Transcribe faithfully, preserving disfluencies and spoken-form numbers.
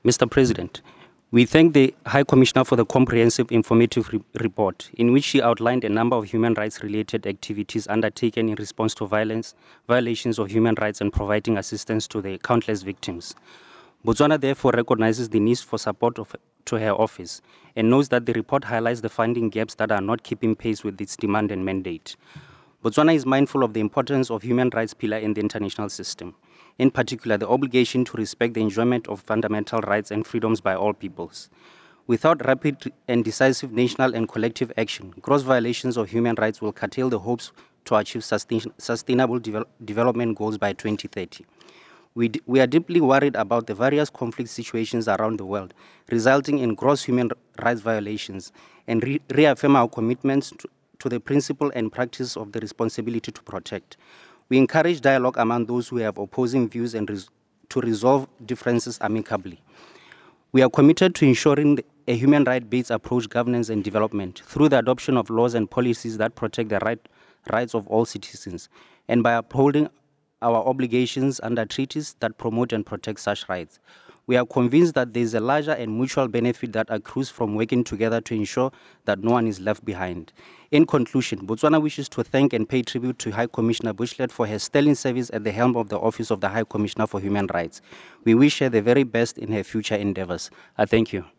Mister President, we thank the High Commissioner for the comprehensive informative re- report, in which she outlined a number of human rights-related activities undertaken in response to violence, violations of human rights, and providing assistance to the countless victims. Botswana therefore recognizes the need for support of, to her office and knows that the report highlights the funding gaps that are not keeping pace with its demand and mandate. Botswana is mindful of the importance of human rights pillar in the international system, in particular the obligation to respect the enjoyment of fundamental rights and freedoms by all peoples. Without rapid and decisive national and collective action, gross violations of human rights will curtail the hopes to achieve sustain, sustainable devel- development goals by twenty thirty. We, d- we are deeply worried about the various conflict situations around the world, resulting in gross human rights violations, and re- reaffirm our commitments to, to the principle and practice of the responsibility to protect. We encourage dialogue among those who have opposing views and res- to resolve differences amicably. We are committed to ensuring a human rights-based approach governance and development through the adoption of laws and policies that protect the right, rights of all citizens, and by upholding our obligations under treaties that promote and protect such rights. We are convinced that there is a larger and mutual benefit that accrues from working together to ensure that no one is left behind. In conclusion, Botswana wishes to thank and pay tribute to High Commissioner Bushlet for her sterling service at the helm of the Office of the High Commissioner for Human Rights. We wish her the very best in her future endeavors. I thank you.